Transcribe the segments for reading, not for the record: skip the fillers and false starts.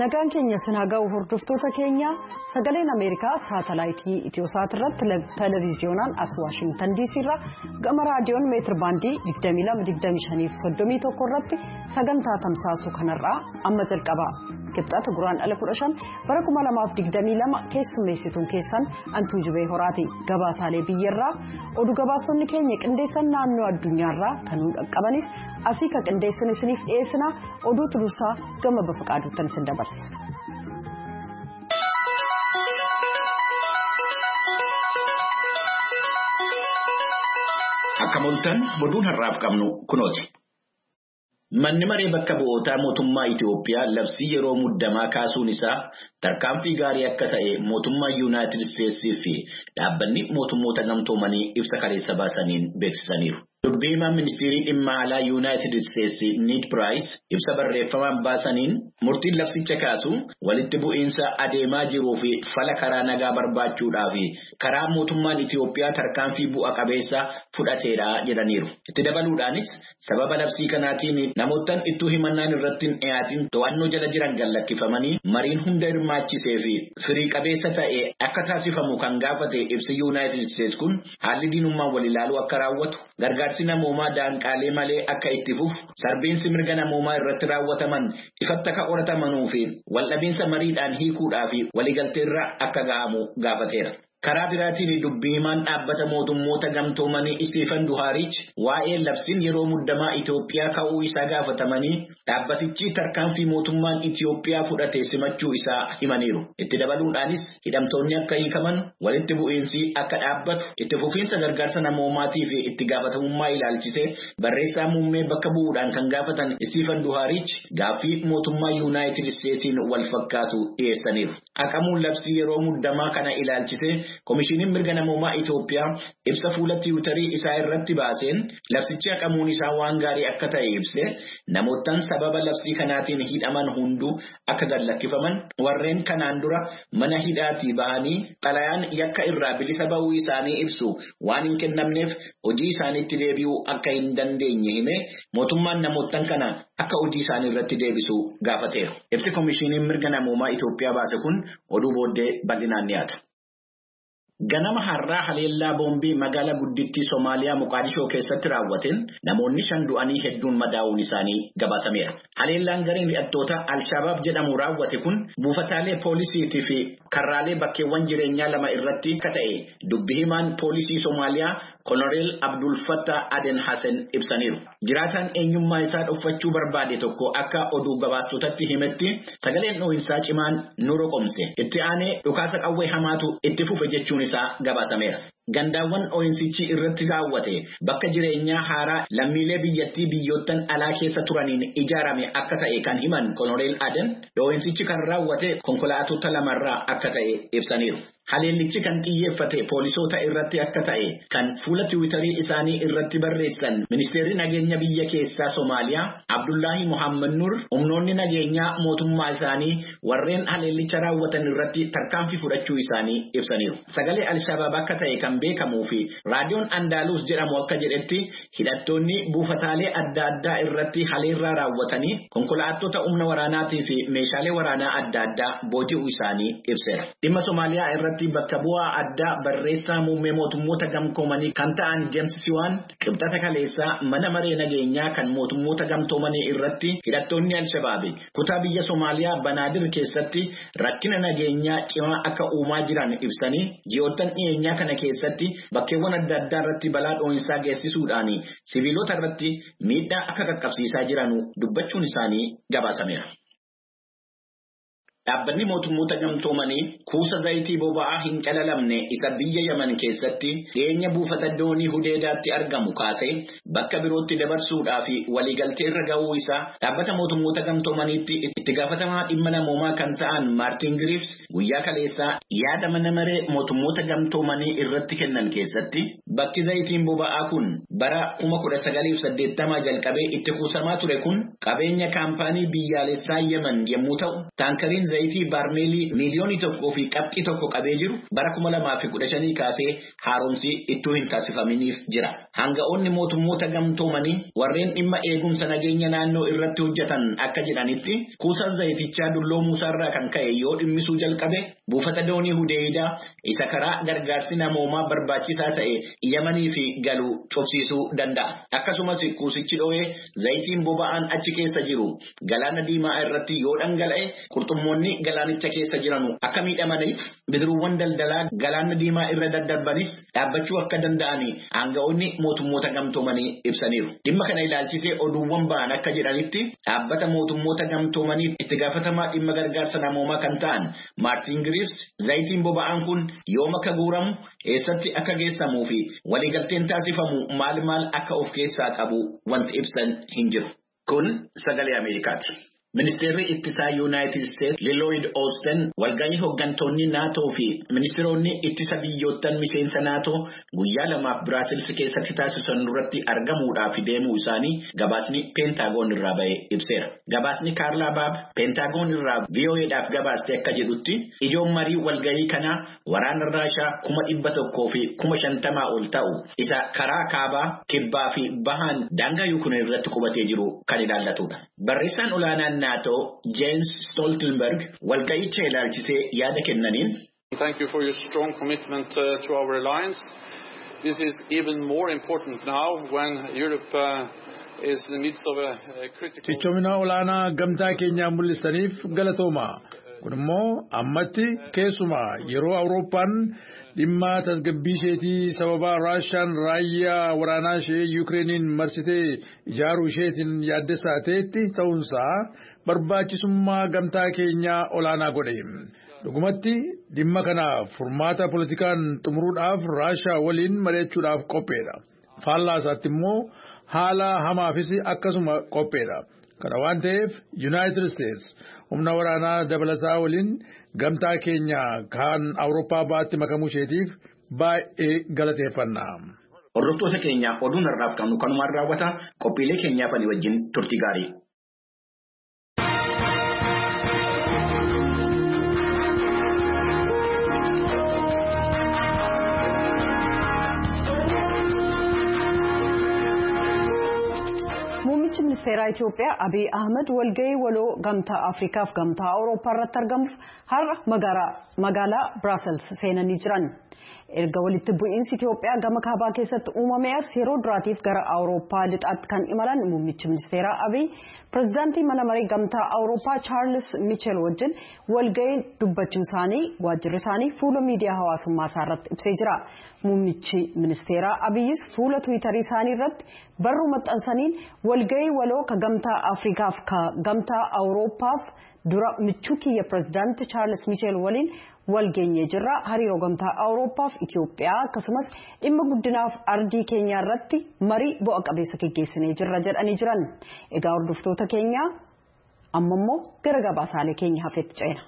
Nagaan keenya sinaga'u hordoftoota keenya sagaleen Ameerikaa saatalaayitii Itiyoosaat irratti televiziyoonaan as Waashingtan DC irraa gama raadiyoon meetir baandii 22-25 irratti sagantaa tamsaasuu kanarraa amma jalqaba. Kibxata guraan ala 15 bara 2022 keessummeessituun keessan Antuu Jibee Horaati. Gabaasaalee biyyarraa oduu gabaasonni keenya qindeessan naannoo addunyaarraa kan qabanis asii ka qindeessan isiniif dhiyeessina oduu turuusaa gama bafaqaaduutan isin dabarsa. Akka mul'atan oduun har'aaf qabnu kunooti. Manni maree bakka bu'ootaa mootummaa Itiyoophiyaa labsii yeroo muddamaa kaasuun isaa tarkaanfii gaarii akka ta'e mootummaa Yuunaayitid Isteetsii fi dhaabbanni mootummoota gamtoomanii ibsa kaleessa baasaniin beeksisaniiru. Dubbiimaan ministeerii dhimma alaa Yuunaayitid Isteetsii Ned Price ibsa barreeffamaan baasaniin murtiin labsicha kaasu walitti bu'iinsa adeemaa jiruu fi fala karaa nagaa barbaachuudhaaf karaa mootummaan Itiyoophiyaa tarkaanfii bu'a qabeessa fudhateedha jedhaniiru. Itti dabaluudhaanis sababa labsii kanaatiin namoottan ittuu himannaan irratti hin dhiyaatin to'annoo jala jiran gallakkifamanii mariin hunda hirmaachisee fi firii qabeessa ta'e akka taasifamu kan gaafate ibsi Yuunaayitid Isteets kun haalli diinummaan wal ilaaluu akka raawwatu gargaarsi namoomaa daanqaalee malee akka itti fufu sarbiinsi mirga namoomaa irratti raawwataman ifatti akka qoratamanuu fi waldhabiinsa mariidhaan hiikuudhaaf waliigalteerra akka ga'amu gaafateera. Karaa biraatiin dubbiimaan dhaabbata mootummoota gamtoomanii Isteefan Duhaariich waa'ee labsiin yeroo muddamaa Itoophiyaa ka'uu isaa gaafatamanii dhaabbatichi tarkaanfii mootummaan Itoophiyaa fudhate simachuu isaa himaniiru. Itti dabaluudhaanis hidhamtoonni akka hiikaman walitti bu'iinsi akka dhaabbatu itti fufiinsa gargaarsa namoomaatii fi itti gaafatamummaa ilaalchisee barreessaa muummee bakka bu'uudhaan kan gaafatan Isteefan Duhaariich gaaffii mootummaa Yuunaayitid Isteetsiin wal fakkaatu dhiyeessaniiru. Haqamuun labsii yeroo muddamaa kana ilaalchisee Komishiniin mirga namoomaa Itoophiyaa ibsa fuula tiwutarii isaa irratti baaseen labsichi haqamuun isaa waan gaarii akka ta'e ibse namoottan sababa labsii kanaatiin hidhaman hunduu akka gallakkifaman warreen kanaan dura mana hidhaatii bahanii xalayaan yakka irraa bilisa ba'uu isaanii ibsu waan hin kennamneef hojii isaaniitti deebi'uu akka hin dandeenye hime mootummaan namoottan kana akka hojii isaanii irratti deebisu gaafateera. Ibsi komishiniin mirga namoomaa Itoophiyaa baase kun oduu booddee bal'inaan dhiyaata. Ganama har'aa haleellaa boombii magaalaa guddittii Somaaliyaa Moqaadishoo keessatti raawwateen namoonni 5 du'anii hedduun madaa'uun isaanii gabaasameera. Haleellaan gareen hidhattoota Al-Shabaab jedhamu raawwate kun buufataalee poolisiitii fi karraalee bakkeewwan jireenyaa 2 irratti akka ta'e dubbi himaan poolisii Somaaliyaa Koloneel Abdul Fattah Aden Hassan ibsaniiru. Jiraataan eenyummaa isaa dhuunfachuu barbaade tokko akka oduu gabaastotatti himetti sagaleen dhoohinsaa cimaan nu roqomse. Itti aanee dhukaasa qawwee hamaatu itti fufe jechuun isaa gabaasameera. Gandaawwan dhoohinsichi irratti raawwate bakka jireenyaa haaraa lammiilee biyyattii biyyoottan alaa keessa turaniin ijaarame akka ta'e kan himan Koloneel Aden dhoohinsichi kan raawwate konkolaattota 2 irraa akka ta'e ibsaniiru. Haleellichi kan xiyyeeffate poolisoota irratti akka ta'e kan fuula tiwitarii isaanii irratti barreessan ministeerri nageenya biyya keessaa Somaaliyaa Abdullahi Muhammad Nur humnoonni nageenyaa mootummaa isaanii warreen haleellicha raawwatan irratti tarkaanfii fudhachuu isaanii ibsaniiru. Sagalee Al-Shabaab akka ta'e kan beekamuu fi raadiyoon Andaaluus jedhamu akka jedhetti hidhattoonni buufataalee adda addaa irratti haleellaa raawwatanii konkolaattota humna waraanaatii fi meeshaalee waraanaa adda addaa booji'uu isaanii ibseera. Dhimma Somaaliyaa irratti bakka bu'aa addaa barreessaa muummee mootummoota gamtoomanii kan ta'an James Siwaan qibxata kaleessaa mana maree nageenyaa kan mootummoota gamtoomanii irratti hidhattoonni Al-Shabaab kutaa biyya Somaaliyaa Banaadir keessatti rakkina nageenyaa cimaa akka uumaa jiran ibsanii ji'oottan dhiyeenyaa kana keessatti bakkeewwan adda addaa irratti balaa dhoohinsaa geessisuudhaan siviilota irratti miidhaa akka qaqqabsiisaa jiran dubbachuun isaanii gabaasameera. Dhaabbanni mootummoota gamtoomanii kuusa zayitii boba'aa hin calalamne isa biyya Yaman keessatti dhiyeenya buufata doonii Hudeedaatti argamu kaasee bakka birootti dabarsuudhaaf waliigaltee irra ga'uu isaa dhaabbata mootummoota gamtoomaniitti itti gaafatamaa dhimma namoomaa kan ta'an Maartin Griffs guyyaa kaleessaa yaada mana maree mootummoota gamtoomanii irratti kennan keessatti bakki zayitiin boba'aa kun bara 1980 jalqabee itti kuusamaa ture kun qabeenya kaampaanii biyyaalessaa Yaman yommuu ta'u taankariin zayitii baarmeelii miliyoonii tokkoo fi qabxii tokko qabee jiru bara 2015 kaasee haaromsi ittuu hin taasifaminiif jira. Hanga'oonni mootummoota gamtoomanii warreen dhimma eegumsa nageenya naannoo irratti hojjetan akka jedhanitti kuusaan zayitichaa dulloomuu isaarraa kan ka'e yoo dhimmisuu jalqabe buufata doonii Hudeeyidaa isa karaa gargaarsi namoomaa barbaachisaa ta'e Yamanii fi galu cobsiisuu danda'a. Akkasumas kuusichi dho'ee zayitiin boba'aan achi keessa jiru galaana diimaa irratti yoo dhangala'e qurxummoonni galaanicha keessa jiran akka miidhamaniif bidiruuwwan daldalaa galaana diimaa irra daddarbanis dhaabbachuu akka danda'ani hanga'oonni mootummoota gamtoomanii ibsaniiru. Dhimma kana ilaalchisee oduuwwan ba'an akka jedhanitti dhaabbata mootummoota gamtoomaniif itti gaafatamaa dhimma gargaarsa namoomaa kan ta'an Maartin Griffiths zayitiin boba'aan kun yoom akka guuramu eessatti akka geessamuu fi waliigalteen taasifamu maal akka of keessaa qabu wanti ibsan hin jiru. Kun sagalee Ameerikaati. Ministeerri ittisaa Yuunaayitid Isteetsi Lloyd Austin walgahii hooggantoonni naatoo fi ministeeronni ittisa biyyoottan miseensa naatoo guyyaa lamaaf Biraasiilsi keessatti taasisan irratti argamuudhaaf deemuu isaanii gabaasni peentaagoon irraa ba'e ibseera. Gabaasni Kaarlaa Baab peentaagoon irraa VOA'dhaaf gabaaste akka jedhutti ijoon marii walgahii kanaa waraana Raashaa 100,000 fi 50,000 ol ta'u isa karaa kaabaa kibbaa fi bahaan daangaa Yuukireen irratti qubatee jiru kan ilaallatudha. Barreessaan olaanaan NATO Jens Stoltenberg walga'icha ilaalchisee yaada kennaniin. Thank you for your strong commitment to our alliance. This is even more important now when Europe is in the midst of a critical. Cichomina olaanaa gamtaa keenyaa mul'isaniif galatooma. Kun immoo ammatti keessumaa yeroo Awurooppaan dhimma tasgabbii isheetii sababa Raashaan raayyaa waraanaa ishee Yukireeniin marsitee ijaaruu isheetiin yaaddessaa ta'etti ta'uunsaa barbaachisummaa gamtaa keenyaa olaanaa godhe. Dhugumatti dhimma kana furmaata politikaan xumuruudhaaf Raashaa waliin mari'achuudhaaf qopheedha. Faallaa isaatti immoo haala hamaafis akkasuma qopheedha. Kana waan ta'eef United States humna waraanaa dabalataa waliin gamtaa keenya kan Awurooppaa baatti makamuu isheetiif baay'ee galateeffanna. Hordoftoota keenya oduun har'aaf qabnu kanumaan raawwata. Qophiilee keenyaaf ani wajjin turtii gaarii. Muummichi ministeeraa Itoophiyaa Abiy Ahmed walgahii waloo gamtaa Afrikaa fi gamtaa Awurooppaa irratti argamuuf har'a magaalaa Brussels seenanii jiran. Erga walitti bu'iinsi Itoophiyaa gama kaabaa keessatti uumame as yeroo duraatiif gara Awurooppaa lixaatti kan imalan muummichi ministeeraa Abiy pirezidaantii mana maree gamtaa Awurooppaa Charles Michel wajjin walgahii dubbachuu isaanii waajjirri isaanii fuula miidiyaa hawaasummaa isaa irratti ibsee jira. Muummichi ministeeraa Abiyyis fuula Tiwiitarii isaanii irratti barruu maxxansaniin walgahii waloo ka gamtaa Afrikaaf ka gamtaa Awurooppaaf dura michuu kiyya pirezidaantii Charles Michel waliin walgeenyee jirra. Hariiroo gamtaa Awurooppaaf Itoophiyaa akkasumas dhimma guddinaaf ardii keenyaa irratti marii bu'a qabeessa geggeessinee jirra jedhanii jiran. Egaa hordoftoota keenya amma immoo gara gabaasaalee keenya hafeetti ceena.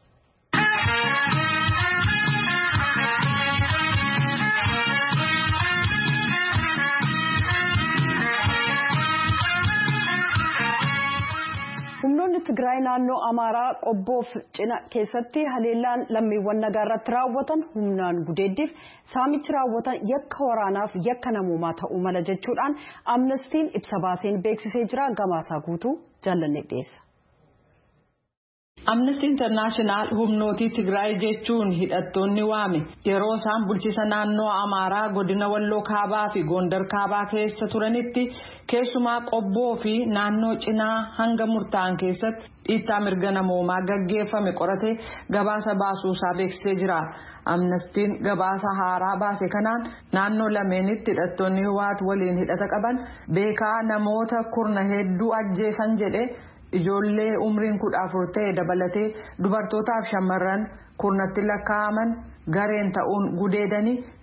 Humnoonni Tigraay naannoo Amaaraa qobboof cina keessatti haleellaan lammiiwwan nagaa irratti raawwatan humnaan gudeeddiif saamichi raawwatan yakka waraanaaf yakka namoomaa ta'uu mala jechuudhaan Amnestiin ibsa baaseen beeksisee jira. Gabaasaa guutuu jaallanne dhiyeessa. Amnesty International humnooti Tigraay jechuun hidhattoonni waame yeroo isaan bulchiisa naannoo Amaaraa godina Walloo Kaabaa fi Gondar Kaabaa keessa turanitti keessumaa qobboo fi naannoo cinaa hanga murtaa'an keessatti dhiittaa mirga namoomaa gaggeeffame qoratee gabaasa baasuusaa beeksisee jira. Amnestiin gabaasa haaraa baase kanaan naannoo lameenitti hidhattoonni Hiwaat waliin hidhata qaban beekaa namoota kurna hedduu ajjeesan jedhe. Ijoollee umriin 14 ta'e dabalatee dubartootaaf shamarran kurnatti lakkaa'aman gareen ta'uun gudeedanii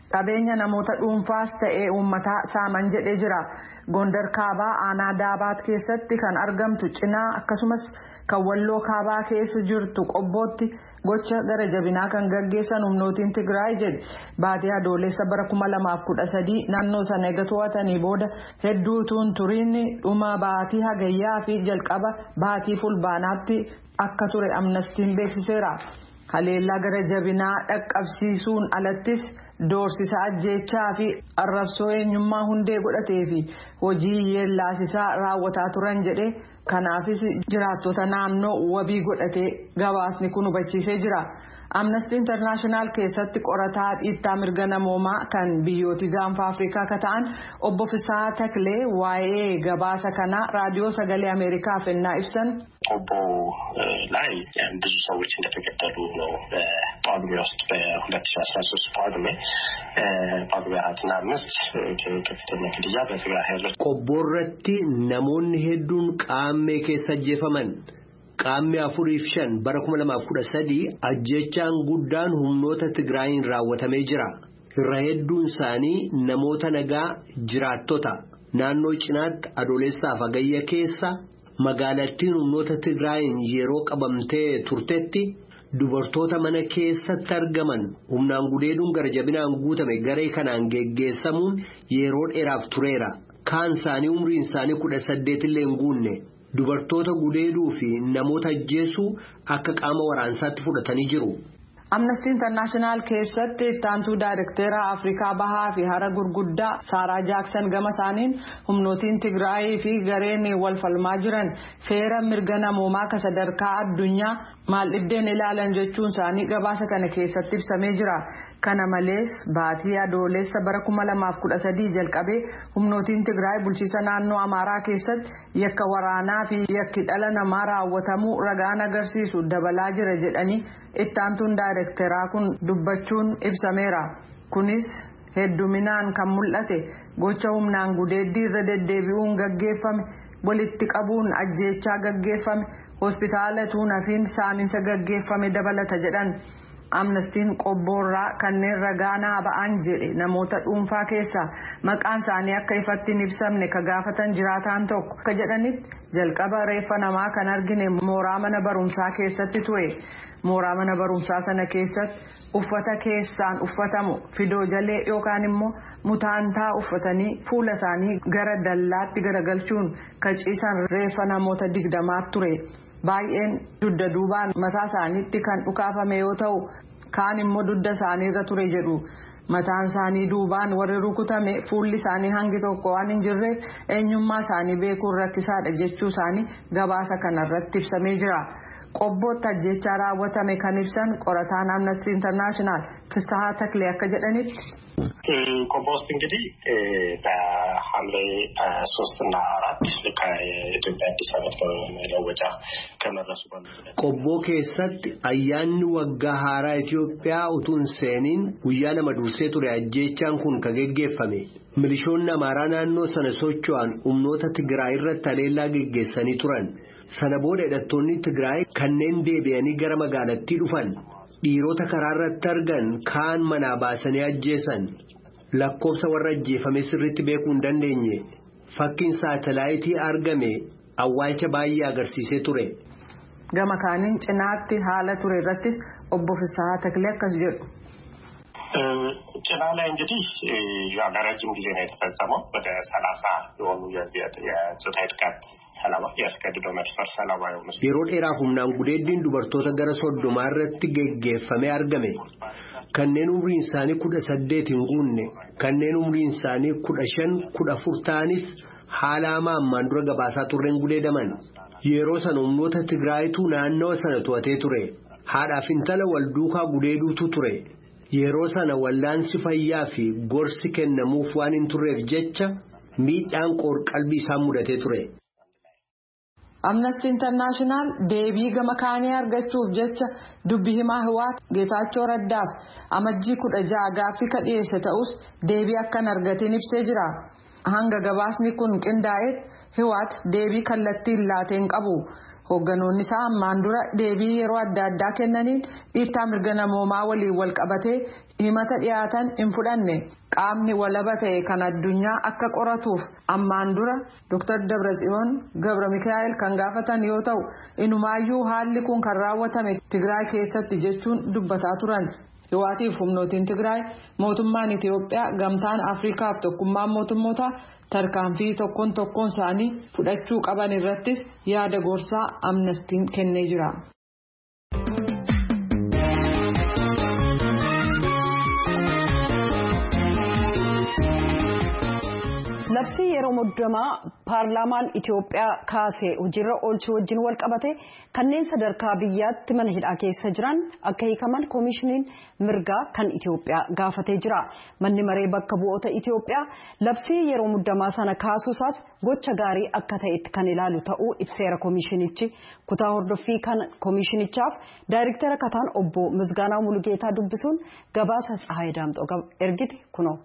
qabeenya namoota dhuunfaas ta'ee uummataa saaman jedhee jira. Gondar kaabaa aanaa daabaat keessatti kan argamtu cinaa akkasumas kan walloo kaabaa keessa jirtu qobbootti gocha gara jabinaa kan gaggeessan humnootiin Tigraay jedhe. Baatii adoolessa bara 2013 naannoo sana eega to'atanii booda hedduutuun turiin dhuma baatii hagayyaa fi jalqaba baatii fulbaanaatti akka ture amnestiin beeksiseera. Haleellaa gara jabinaa dhaqqabsiisuun alattis doorsisa ajjeechaa fi arrabsoo eenyummaa hundee godhatee fi hojii yeellaasisaa raawwataa turan jedhe. Kanaafis jiraattota naannoo wabii godhatee gabaasni kun hubachiisee jira. Amnesty International keessatti qorataa dhiittaa mirga namoomaa kan biyyooti gaanfa Afrikaa akka ta'an obbo Fisaa Taklee waa'ee gabaasa kanaa raadiyoo sagalee Ameerikaaf ennaa ibsan. ቆቦ ላይ ብዙ ሰዎች እንደተገደሉ ነው በጳጉሜ ውስጥ በ2013 ጳጉሜ 4ና 5 ከፍተኛ ግድያ በትግራይ ኃይሎች ቆቦረቲ namoonni hedduun qaamee keessa ajjeefaman qaamee 4-5 bara 2013 ajjechaan guddaan humnoota Tigraayin raawwatamee jira. Irra hedduun isaanii namoota nagaa jiraattota naannoo cinaatti adoolessaaf hagayya keessa magaalattiin humnoota Tigraayin yeroo qabamtee turtetti dubartoota mana keessatti argaman humnaan gudeeduun gara jabinaan guutame garee kanaan geggeessamuun yeroo dheeraaf tureera. Kaan isaanii umriin isaanii 18 illee hin guunne dubartoota gudeeduu fi namoota ajjeesuu akka qaama waraansaatti fudhatanii jiru. Amnesty International keessatti ittaantuu daayirektera Afrikaa Bahaa fi Hara Gurguddaa Saaraa Jaaksan gama isaaniin humnootiin Tigraay fi gareen wal falmaa jiran seera mirga namoomaa ka sadarkaa addunyaa maal dhibdeen ilaalan jechuun isaanii gabaasa kana keessatti ibsamee jira. Kana malees baatii adoolessa bara 2013 jalqabee humnootiin Tigraay bulchiisa naannoo Amaaraa keessatti yakka waraanaa fi yakki dhala namaa raawwatamuu ragaan agarsiisu dabalaa jira jedhanii ittaantuun daayirekteraa kun dubbachuun ibsameera. Kunis hedduminaan kan mul'ate gocha humnaan gudeeddii irra deddeebi'uun gaggeeffame, walitti qabuun ajjeechaa gaggeeffame, hospitaala tuunafiin saaminsa gaggeeffame dabalata jedhan. Amnestiin qobboorraa kanneen ragaanaa ba'an jedhe namoota dhuunfaa keessaa maqaan isaanii akka ifatti hin ibsamne ka gaafatan jiraataan tokko akka jedhanitti jalqaba reeffa namaa kan argine mooraa mana barumsaa keessatti ture. Mooraa mana barumsaa sana keessatti uffata keessaan uffatamu fidoo jalee yookaan immoo mutaantaa uffatanii fuula isaanii gara dallaatti garagalchuun ka ciisan reeffa namoota 20 ture. Baay'een dugda duubaan mataa isaaniitti kan dhukaafame yoo ta'u kaan immoo dugda isaanii irra ture jedhu. Mataan isaanii duubaan warri rukutame fuulli isaanii hangi tokko waan hin jirreef eenyummaa isaanii beekuun rakkisaadha jechuu isaanii gabaasa kanarratti ibsamee jira. Qobbootti ajjechaa raawwatame kan ibsan qorataan Amnesty International Fisaa Taklee akka jedhanitti. ቆቦ ውስጥ እንግዲህ በሐምሌ 3 እና 4 ከኢትዮጵያ አዲስ ዓመት መለወጫ ከመረሱ ቆቦ keessatti ayyaanni waggaa haaraa Itoophiyaa utuun seeniin guyyaa lama dursee ture ajjeechaan kun ka geggeeffame. Milishoonni Amaaraa naannoo sana socho'an humnoota Tigraay irratti haleellaa geggeessanii turan. Sana booda hidhattoonni Tigraay kanneen deebi'anii gara magaalattii dhufan dhiirota karaa irratti argan kaan manaa baasanii ajjeesan. Lakkoofsa warra ajjeefame sirriitti beekuu hin dandeenye. Fakkiin saatalaayitii argame awwaalcha baay'ee agarsiisee ture. Gama kaaniin cinaatti haala ture irrattis obbo Fisaa Taklee akkas jedhu. ጭና ላይ እንግዲህ ለረጅም ጊዜ ነው የተፈጸመው። ወደ 30 የሆኑ የጾታዊ ጥቃት ሰለባ ያስገድዶ መድፈር ሰለባ የሆኑ yeroo dheeraaf humnaan gudeeddiin dubartoota gara 30 irratti geggeeffamee argame. Kanneen umriin isaanii 18 hin guunne, kanneen umriin isaanii 15-14 ta'anis haala ammaan dura gabaasaa turreen gudeedaman. Yeroo sana humnoota Tigraayitu naannoo sana to'atee ture. Haadhaaf intala wal duukaa gudeeduutu ture. Yeroo sana wallaansi fayyaa fi gorsi kennamuuf waan hin turreef jecha miidhaan qalbii isaan mudatee ture. Amnesty International deebii gama kaanii argachuuf jecha dubbi himaa Hiwaat Geetaachoo Raddaaf amajjii 16 gaaffii ka dhiyeesse ta'us deebii akkan argatiin ibsee jira. Hanga gabaasni kun qindaa'etti Hiwaat deebii kallattiin laateen qabu. Hoogganoonni isaa ammaan dura deebii yeroo adda addaa kennaniin dhiittaa mirga namoomaa waliin wal qabatee himata dhiyaatan hin fudhanne. Qaamni walaba ta'e kan addunyaa akka qoratuuf ammaan dura Dr. Dabratsiyoon Gabra Mikaa'el kan gaafatan yoo ta'u inumaayyuu haalli kun kan raawwatame Tigraay keessatti jechuun dubbataa turan. Hiwaatiif humnootiin Tigraay mootummaan Itiyoophiyaa gamtaan Afriikaaf tokkummaan mootummoota tarkaanfii tokkoon isaanii fudhachuu qaban irrattis yaada gorsaa amnestiin kennee jira. Labsii yeroo muddamaa paarlaamaan Itiyoophiyaa kaasee hojiirra oolchuu wajjin wal qabate kanneen sadarkaa biyyaatti mana hidhaa keessa jiran akka hiikaman koomishiniin mirgaa kan Itiyoophiyaa gaafatee jira. Manni maree bakka bu'oota Itiyoophiyaa labsii yeroo muddamaa sana kaasuusaas gocha gaarii akka ta'etti kan ilaalu ta'uu ibseera koomishinichi. Kutaa hordoffii kan koomishinichaaf daayirektara kataan obbo Misgaanaa Mulugeetaa dubbisuun gabaasa Tsahaay Daamxoo ergite kunoo.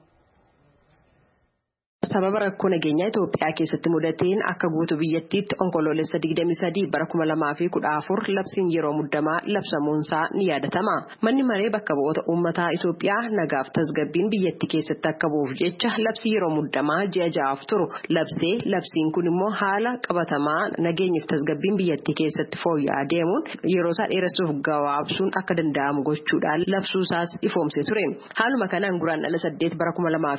Sababa rakkoo nageenyaa Itoophiyaa keessatti mudateen akka guutuu biyyattiitti onkoloolessa 23 bara 2014 labsiin yeroo muddamaa labsamuunsaa ni yaadatama. Manni maree bakka bu'oota uummataa Itoophiyaa nagaaf tasgabbiin biyyattii keessatti akka bu'uuf jecha labsii yeroo muddamaa ji'a 6 turu labsiin kun immoo haala qabatamaa nageenyaaf tasgabbiin biyyattii keessatti fooyya'aa deemuun yeroo isaa dheeressuuf gabaabsuun akka danda'amu gochuudhaan labsuusaas ifoomsee ture. Haaluma kanaan guraandhala 8 bara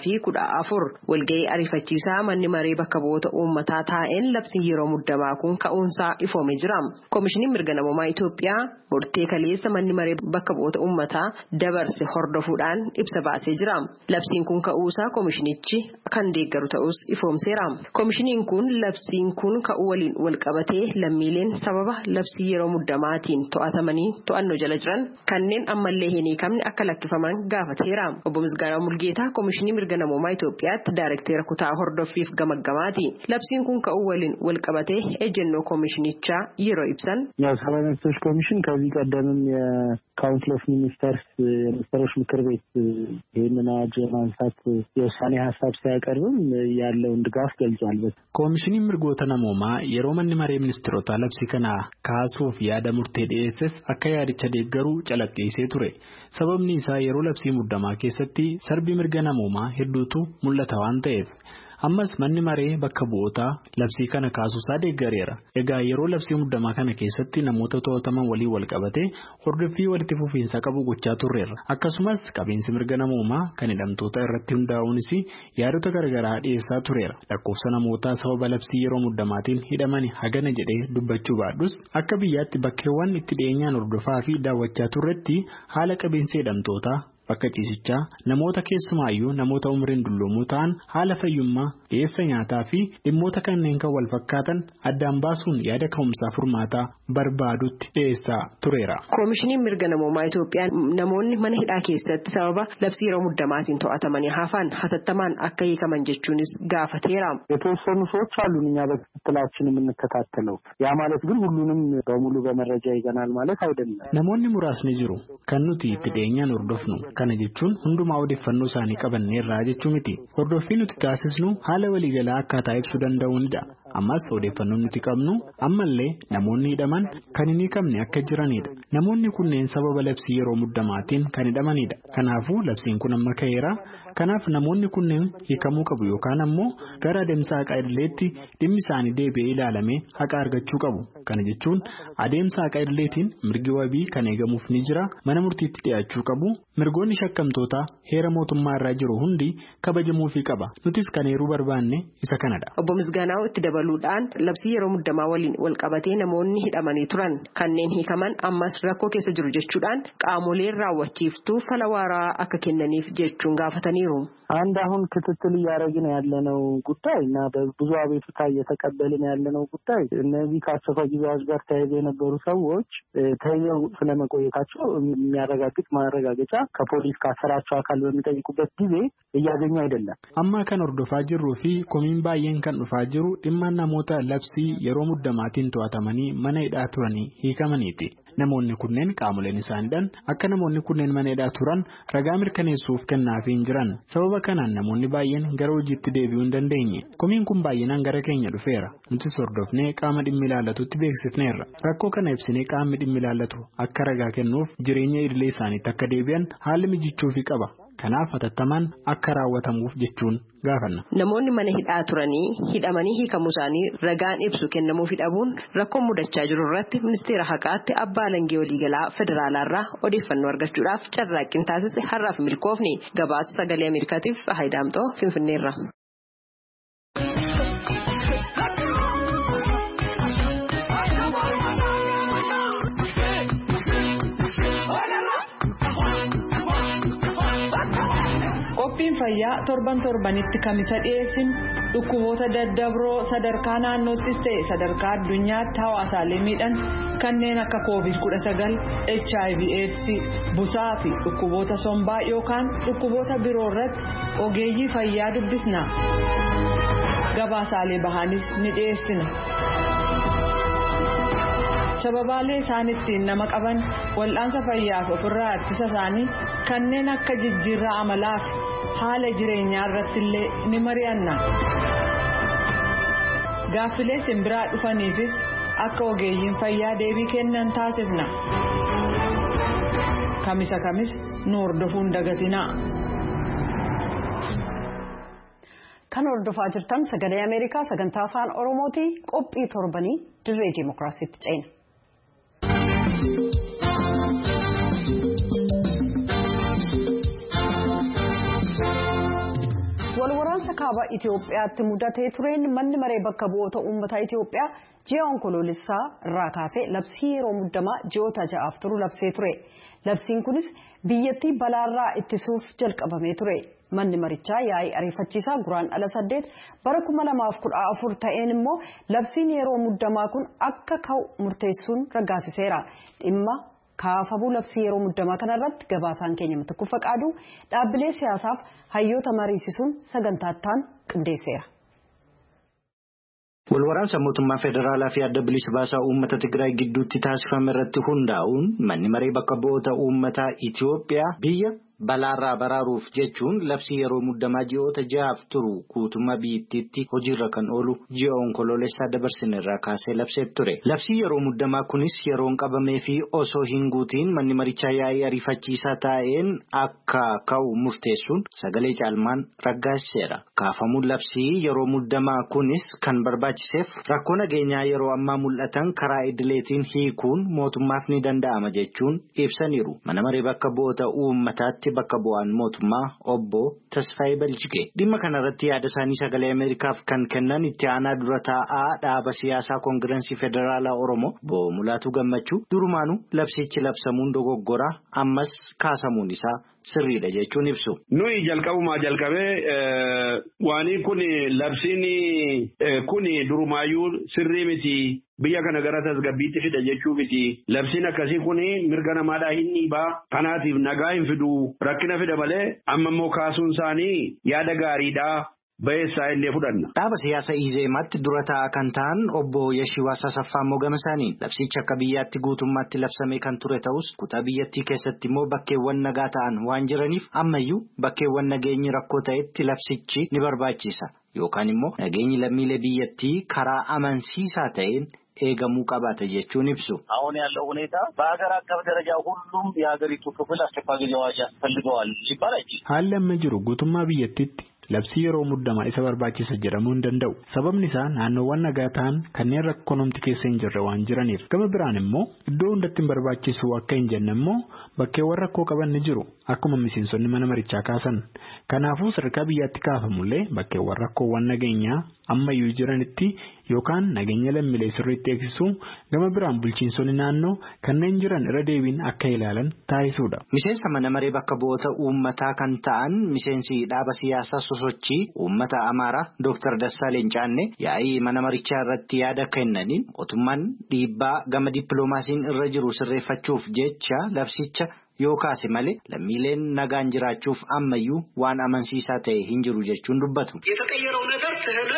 2014 walga'ii ariifachiisaa manni maree bakka bu'oota uummataa taa'een labsiin yeroo muddamaa kun ka'uunsaa ifoomee jira. Koomishiniin mirga namoomaa Itoophiyaa murtee kaleessa manni maree bakka bu'oota uummataa dabarse hordofuudhaan ibsa baasee jira. Labsiin kun ka'uusaa koomishinichi kan deeggaru ta'us ifoomseera. Koomishiniin kun labsiin kun ka'uu waliin wal qabatee lammiileen sababa labsii yeroo muddamaatiin to'atamanii to'annoo jala jiran kanneen ammallee hin hiikamne akka lakkifaman gaafateera. Obbo Misgaanaa Mulugeetaa koomishinii mirga namoomaa Itoophiyaatti daayirektara kutaa hordoffiif gamaggamaati. Labsiin kun ka'uu waliin wal qabatee ejjennoo koomishinichaa yeroo ibsan. የሰብአዊ መብቶች ኮሚሽን ከዚህ ቀደምም የካውንስል ኦፍ ሚኒስተርስ የሚኒስትሮች ምክር ቤት ይህንን አዋጅ ማንሳት የውሳኔ ሀሳብ ሲያቀርብም ያለውን ድጋፍ ገልጿል። ኮሚሽኒin mirgoota namoomaa yeroo manni maree ministeerota labsii kana kaasuuf yaada murtee dhiyeesses akka yaadicha deeggaruu calaqqeessee ture. Sababni isaa yeroo labsii muddamaa keessatti sarbii mirga namoomaa hedduutu mul'ata waan ta'eef. Ammas manni maree bakka bu'ootaa labsii kana kaasuusaa deeggareera. Egaa yeroo labsii muddamaa kana keessatti namoota to'ataman walii wal qabatee hordoffii walitti fufiinsa qabu gochaa turreerra. Akkasumas qabiinsi mirga namoomaa kan hidhamtoota irratti hundaa'uunis yaadota garaagaraa dhiyeessaa tureera. Lakkoofsa namootaa sababa labsii yeroo muddamaatiin hidhaman hagana jedhee dubbachuu baadhus akka biyyaatti bakkeewwan itti dhiyeenyaan hordofaa fi daawwachaa turretti haala qabiinsa hidhamtootaa bakka ciisichaa namoota keessumaayyuu namoota umriin dulloomoo ta'an haala fayyummaa dhiyeessa nyaataa fi dhimmoota kanneen kan wal fakkaatan addaan baasuun yaada ka'umsaa furmaataa barbaadutti dhiyeessaa tureera. Koomishiniin mirga namoomaa Itoophiyaa namoonni mana hidhaa keessatti sababa labsii yeroo muddamaatiin to'atamanii hafan hatattamaan akka hiikaman jechuunis gaafateera. የተወሰኑ ሰዎች አሉን እኛ በክትትላችን የምንከታተለው ያ ማለት ግን ሁሉንም በሙሉ በመረጃ ይዘናል ማለት አይደለም. namoonni muraasni jiru kan nuti itti dhiyeenyaan hordofnu. Kana jechuun hundumaa odeeffannoo isaanii qabanneerraa jechuu miti. Hordoffii nuti taasisnu haala waliigalaa akkaataa ibsuu danda'uunidha. Ammas odeeffannoo nuti qabnu ammallee namoonni hidhaman kan hin hiikamne akka jiranidha. Namoonni kunneen sababa labsii yeroo muddamaatiin kan hidhamanidha. Kanaafuu labsiin kun amma ka'eera. Kanaaf namoonni kunneen hiikamuu qabu yookaan ammoo gara adeemsa haqaa idileetti dhimmi isaanii deebi'ee ilaalamee haqa argachuu qabu. Kana jechuun adeemsa haqaa idileetiin mirgi wabii kan eegamuuf ni jira. Mana murtiitti dhiyaachuu qabu. Mirgoonni shakkamtoota heera mootummaa irraa jiru hundi kabajamuufii qaba. Nutis kan heeruu barbaanne isa kanadha. Obbo Misgaanaa itti dabaluudhaan labsii yeroo muddamaa waliin wal qabatee namoonni hidhamanii turan kanneen hiikaman ammas rakkoo keessa jiru jechuudhaan qaamoleen raawwachiiftuu fala waaraa akka kennaniif jechuun gaafataniiru. አንድ አሁን ክትትል እያደረግን ያለነው ጉዳይ እና በብዙ አቤቱታ እየተቀበልን ያለነው ጉዳይ እነዚህ ከአስቸኳይ ጊዜ አዋጅ ጋር ተያይዘው የነበሩ ሰዎች ተይዘው ስለመቆየታቸው የሚያረጋግጥ ማረጋገጫ ከፖሊስ ካሰራቸው አካል በሚጠይቁበት ጊዜ እያገኙ አይደለም። amma kan hordofaa jirruu fi komiin baay'een kan dhufaa jiru dhimma namoota labsii yeroo muddamaatiin to'atamanii mana hidhaa turanii hiikamaniiti. Namoonni kunneen qaamoleen isaaniidhaan akka namoonni kunneen mana hidhaa turan ragaa mirkaneessuuf kennaafii hin jiran. Sababa kanaan namoonni baay'een gara hojiitti deebi'uu hin dandeenye. Komiin kun baay'inaan gara keenya dhufeera. Nuti hordofnee qaama dhimmi ilaallatutti beeksifneerra. Rakkoo kana ibsinee qaamni dhimmi ilaallatu akka ragaa kennuuf jireenya idilee isaaniitti akka deebi'an haalli mijeessuufii qaba. Kanaaf hatattamaan akka raawwatamuuf jechuun gaafanna. Namoonni mana hidhaa turanii hidhamanii hiikamuu isaanii ragaan ibsu kennamuufii dhabuun rakkoon mudachaa jiru irratti ministeera haqaatti abbaa alangaa waliigalaa federaalaarraa odeeffannoo argachuudhaaf carraaqqiin taasise har'aaf milkoofni. Gabaasa sagalee Ameerikaatiif Tsahaay Daamxoo Finfinneerra. Qophiin fayyaa torbanitti kamisa dhiyeessin dhukkuboota daddabroo sadarkaa naannoottis ta'e sadarkaa addunyaatti hawaasaalee miidhan kanneen akka COVID-19, HIV/AIDS, busaa fi dhukkuboota sombaa yookaan dhukkuboota biroo irratti ogeeyyii fayyaa dubbisna. Gabaasaalee bahaanis ni dhiyeessina. Sababaalee isaan ittiin nama qaban wal'aansa fayyaaf ofirraa ittisa isaanii kanneen akka jijjiirraa amalaa fi haala jireenyaa irratti illee ni mari'anna. Gaaffilee simbiraa dhufaniifis akka ogeeyyiin fayyaa deebii kennan taasifna. Kamisa kamis nu hordofuun dagatinaa. Kan hordofaa jirtan sagalee Ameerikaa sagantaa afaan Oromooti. Qophii torbanii dirree Dimookiraasiitti ceena. Walwaraansa kaaba Itoophiyaatti mudatee tureen manni maree bakka bu'oota uummataa Itoophiyaa ji'a onkoloolessaa irraa kaasee labsii yeroo muddamaa ji'oota 6 turu labsee ture. Labsiin kunis biyyattii balaarraa ittisuuf jalqabamee ture. Manni marichaa yaa'ii ariifachiisaa guraandhala 8 bara 2014 ta'een immoo labsiin yeroo muddamaa kun akka ka'u murteessuun raggaasiseera. Dhimma kaafamuu labsii yeroo muddamaa kanarratti gabaasaan keenya Mitikkuu Faqaaduu dhaabbilee siyaasaaf hayyoota mariisisuun sagantaattaan qindeesseera. Walwaraansa mootummaa federaalaa fi adda bilisa baasaa uummata Tigraay gidduutti taasifame irratti hundaa'uun manni maree bakka bu'oota uummataa Itoophiyaa biyya balaarraa baraaruuf jechuun labsii yeroo muddamaa ji'oota 6 turu guutummaa biyyattiitti hojiirra kan oolu ji'a onkoloolessaa dabarsine irraa kaasee labsee ture. Labsii yeroo muddamaa kunis yeroon qabamee fi osoo hin guutiin manni marichaa yaa'ii ariifachiisaa taa'een akka ka'u murteessuun sagalee caalmaan raggaasiseera. Kaafamuun labsii yeroo muddamaa kunis kan barbaachiseef rakkoo nageenyaa yeroo ammaa mul'atan karaa idileetiin hiikuun mootummaaf ni danda'ama jechuun ibsaniiru. Mana maree bakka bu'oota uummataatti bakka bu'aan mootummaa obbo Tasfaayee Baljigee dhimma kanarratti yaada isaanii sagalee Ameerikaaf kan kennan itti aanaa dura taa'aa dhaaba siyaasaa koongirensii federaalaa Oromoo obbo Mulaatuu Gammachuu durumaanuu labsichi labsamuun dogoggora ammas kaasamuun isaa sirriidha jechuun ibsu. Nuyi jalqabumaa jalqabee waanii kun labsiin kun durumaayyuu sirrii miti. Biyya kana gara tasgabbiitti fida jechuu miti. Labsiin akkasii kun mirga namaadhaa hin dhiibaa. Kanaatiif nagaa hin fidu rakkina fida malee amma immoo kaasuun isaanii yaada gaariidhaa. Bayeessaa illee fudhanna. Dhaaba siyaasa Izeemaatti dura taa'aa kan ta'an obbo Yeshiwaa Sasaffaa Mogama isaaniin labsichi akka biyyaatti guutummaatti labsamee kan ture ta'us kutaa biyyattii keessatti immoo bakkeewwan nagaa ta'an waan jiraniif ammayyuu bakkeewwan nageenyi rakkoo ta'etti labsichi ni barbaachisa yookaan immoo nageenyi lammiilee biyyattii karaa amansiisaa ta'een eegamuu qabaata jechuun ibsu. አሁን ያለው ሁኔታ በአገር አቀፍ ደረጃ ሁሉም የሀገሪቱ ክፍል አስቸኳይ ጊዜ አዋጅ ያስፈልገዋል ሲባል አይችልም. Haalli amma jiru guutummaa biyyattiitti labsii yeroo muddamaa isa barbaachisa jedhamuu hin danda'u. Sababni isaa naannoowwan nagaa ta'an kanneen rakkonomti keessa hin jirre waan jiraniif. Gama biraan immoo iddoo hundatti hin barbaachisu akka hin jenne immoo bakkeewwan rakkoo qaban ni jiru akkuma miseensonni mana marichaa kaasan. Kanaafuu sadarkaa biyyaatti kaafamullee bakkeewwan rakkoowwan nageenyaa ammayyuu jiranitti yookaan nageenya lammiilee sirriitti eegsisuu gama biraan bulchiinsonni naannoo kanneen jiran irra deebiin akka ilaalan taasisuudha. Miseensa mana maree bakka bu'oota uummataa kan ta'an miseensi dhaaba siyaasaa sosochii uummata Amaaraa Dr. Dassaaleen Caannee yaa'ii mana marichaa irratti yaada kennaniin mootummaan dhiibbaa gama dippiloomaasiin irra jiru sirreeffachuuf jecha labsicha yoo kaase malee lammiileen nagaan jiraachuuf ammayyuu waan amansiisaa ta'e hin jiru jechuun dubbatu. የተቀየረው ነገር ትህነት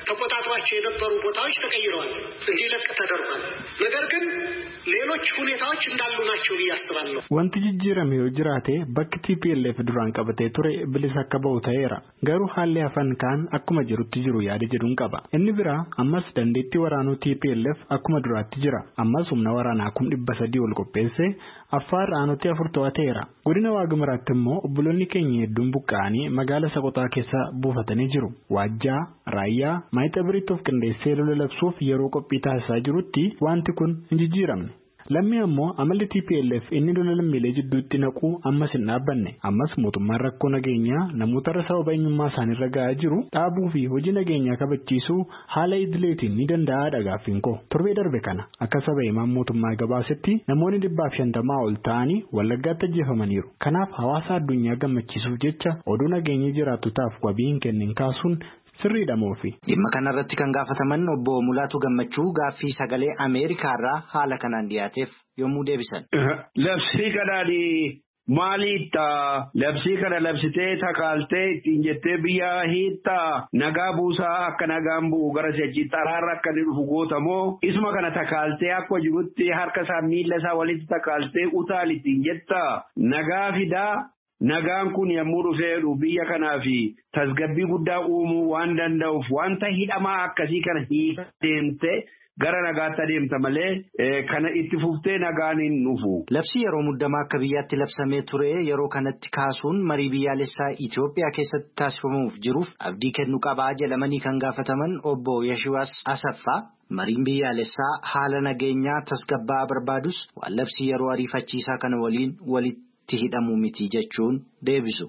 ተቆጣጥሯቸው የነበሩ ቦታዎች ተቀይረዋል፣ እንዲለቅ ተደርጓል። ነገር ግን ሌሎች ሁኔታዎች እንዳሉ ናቸው ያስባሉ። wanti jijjiirame yoo jiraate bakki TPLF duraan qabatee ture bilisa akka ba'u ta'eera. Garuu haalli hafan kaan akkuma jirutti jiru yaada jedhuun qaba. Inni biraa ammas dandeettii waraanuu TPLF akkuma duraatti jira. Ammas humna waraanaa 300 ol qopheesse Affaar aanutti 4 to'ateera. Godina Waagumaraatti immoo obboloonni keenya hedduun buqqa'anii magaala Soqotaa keessa buufatanii jiru. Waajjaa, Raayyaa, Maayixabiriitti of qindeessee lola labsuuf yeroo qophii taasisaa jirutti wanti kun hin jijjiiramne. Lammii ammoo amalli TPLF inni lola lammiilee jidduutti naquu ammas hin dhaabbanne. Ammas mootummaan rakkoo nageenyaa namoota irra sababa eenyummaa isaaniirra ga'aa jiru dhaabuu fi hojii nageenyaa kabachiisuu haala idileetiin ni danda'a gaaffiin koo. Torbee darbe kana akka saba himaan mootummaa gabaasetti namoonni 150 ol ta'anii Wallaggaatti ajjeefamaniiru. Kanaaf hawaasa addunyaa gammachiisuuf jecha oduu nageenyi jiraattu taaf wabii hin kennin kaasuun sirriidha moofi. Dhimma kanarratti kan gaafataman obbo Mulaatu Gammachuu gaaffii sagalee Ameerikaarraa haala kanaan dhiyaateef yommuu deebisan. Labsii kanaani maaliidha? Labsii kana labsitee takaaltee ittiin jettee biyya hiittaa nagaa buusaa akka nagaan bu'u gara si'achi xaraarra akka inni dhufu gootamoo isuma kana takaaltee akka jirutti harka isaa miila isaa walitti takaaltee utaali ittiin jettaa nagaa fidaa. Nagaan kun yommuu dhufeedhu biyya kanaa fi tasgabbii guddaa uumuu waan danda'uuf wanta hidhamaa akkasii kana deemte gara nagaatti adeemta malee kana itti fuftee nagaan hin dhufu. Labsii yeroo muddamaa akka biyyaatti labsamee ture yeroo kanatti kaasuun marii biyyaalessaa Itoophiyaa keessatti taasifamuuf jiruuf abdii kennu qabaa jedhamanii kan gaafataman obbo Yashiwaas Asaffaa mariin biyyaalessaa haala nageenyaa tasgabbaa barbaadus waan labsii yeroo ariifachiisaa kana waliin walitti hidhamuu miti jechuun deebisu.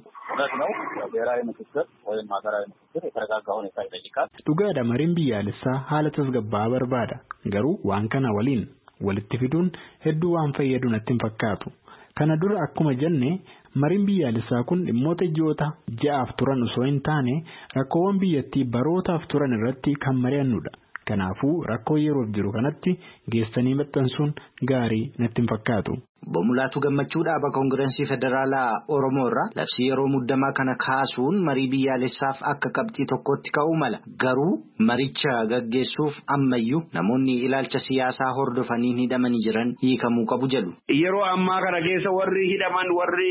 Dhugaadha mariin biyyaalessaa haala tasgabbaa barbaada. Garuu waan kana waliin walitti fiduun hedduu waan fayyadu natti hin fakkaatu. Kana dura akkuma jenne mariin biyyaalessaa kun dhimmoota ji'oota ja'aaf turan osoo hin taane rakkoowwan biyyattii barootaaf turan irratti kan mari'annudha. Kanaafuu rakkoo yeroof jiru kanatti geessanii maxxansuun gaarii natti hin fakkaatu. Obbo Mulaatu Gammachuu dhaaba Koongirensii Federaalaa Oromoorraa labsii yeroo muddamaa kana kaasuun marii biyyaalessaaf akka qabxii tokkotti ka'uu mala. Garuu maricha gaggeessuuf ammayyuu namoonni ilaalcha siyaasaa hordofanii hidhamanii jiran hiikamuu qabu jedhu. Yeroo ammaa kana keessa warri hidhaman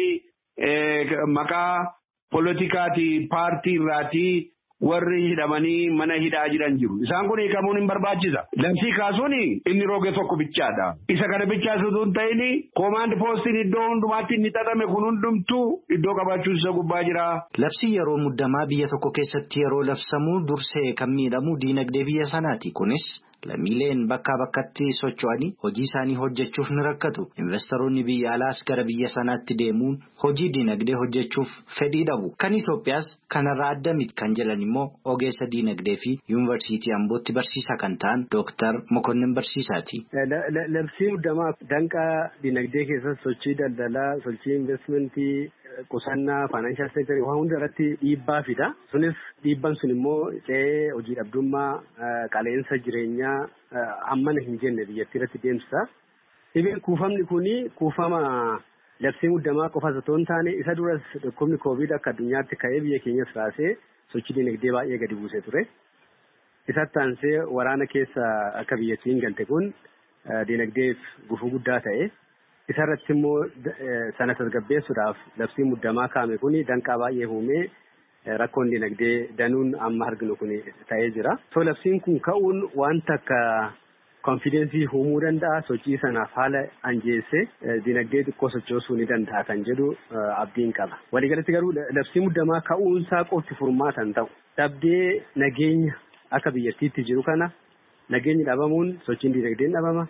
warri maqaa poolitikaati paartii irraati. Warri hidhamanii mana hidhaa jiran jiru. Isaan kun hiikamuun hin barbaachisa. Labsii kaasuun inni roge tokko bichaadha. Isa kana bichaasutu hin ta'in koomaand poostiin iddoo hundumaatti inni xaxame kun hundumtuu iddoo qabaachuun isa gubbaa jira. Labsii yeroo muddamaa biyya tokko keessatti yeroo labsamuu dursee kan miidhamu diinagdee biyya sanaati. Kunis lammiileen bakkaa bakkatti socho'anii hojii isaanii hojjechuuf ni rakkatu. Investoroonni biyya alaas gara biyya sanaatti deemuun hojii diinagdee hojjechuuf fedhii dhabu. Kan Itoophiyaas kanarraa adda miti kan jedhan immoo ogeessa diinagdee fi yuunivarsiitii Ambootti barsiisaa kan ta'an Dooktar Mokonnin Barsiisaati. Labsii muddamaa danqaa diinagdee keessatti sochii daldalaa, sochii investimentii, qusannaa, faayinaanshaal seektarii waan hunda irratti dhiibbaa fida. Sunis dhiibban sun immoo ce'ee hojii dhabdummaa, qaleensa jireenyaa hammana hin jenne biyyattii irratti deemsisa. Dhibeen kuufamni kuni kuufama labsii muddamaa qofaas otoo hin taane isa duras dhukkubni koovid akka addunyaatti ka'ee biyya keenyas raasee sochii diinagdee baay'ee gadi buusee ture. Isatti aansee waraana keessa akka biyyattiin galte kun diinagdeef gufuu guddaa ta'e. Isarratti immoo sana tasgabbeessuudhaaf labsii muddamaa kaa'ame kuni danqaa baay'ee uumee rakkoon diinagdee danuun amma arginu kun ta'ee jira. So labsiin kun ka'uun wanta akka konfidensii uumuu danda'a. Sochii sanaaf haala anjeessee diinagdee xiqqoo sochoosuu ni danda'a kan jedhu abdiin qaba. Waliigalatti garuu labsii muddamaa ka'uunsaa qofti furmaata hin ta'u. Dhabdee nageenya akka biyyattiitti jiru kana nageenyi dhabamuun sochiin diinagdeen dhabama.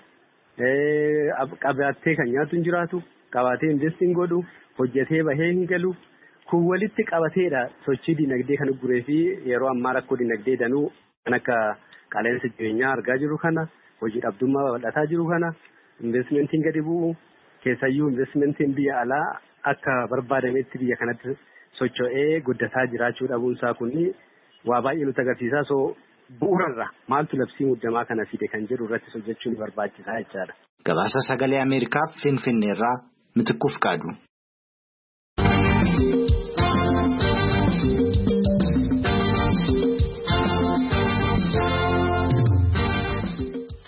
Qabaatee kan nyaatu hin jiraatu, qabaatee investiin godhu, hojjetee bahee hin galu. Kun walitti qabateedha sochii diinagdee kan guree fi yeroo ammaa rakkoo diinagdee danuu kan akka qaleensa jireenyaa argaa jiru kana, hojii dhabdummaa babal'ataa jiru kana, investimentiin gadi bu'u, keessayyuu investimentiin biyya alaa akka barbaadametti biyya kanatti socho'ee guddataa jiraachuu dhabuunsaa kun waa baay'ee nutti agarsiisa. So bu'uurarra maaltu labsii muddamaa kana fide kan jedhu irratti hojjechuun barbaachisaa jechaadha. Gabaasa sagalee Ameerikaaf Finfinneerraa Mitikkuuf Kaadu.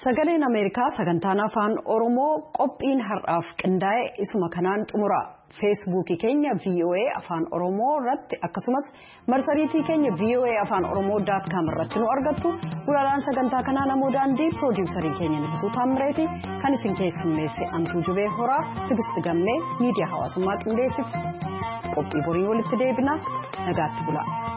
Sagaleen Ameerikaa sagantaan afaan Oromoo qophiin har'aaf qindaa'e isuma kanaan xumura. Feesbuukii keenya VOA afaan Oromoo irratti akkasumas marsariitii keenya VOA afaan Oromoo.com irratti nu argattu. Gulaalaan sagantaa kanaa namoo daandii piroodiwusarii keenya Nibisuu Taammireeti kan isin keessummeesse Antuu Jubee Horaa Tigisti Gammee miidiyaa hawaasummaa qindeessiti. Qophii borii walitti deebina nagaatti bula.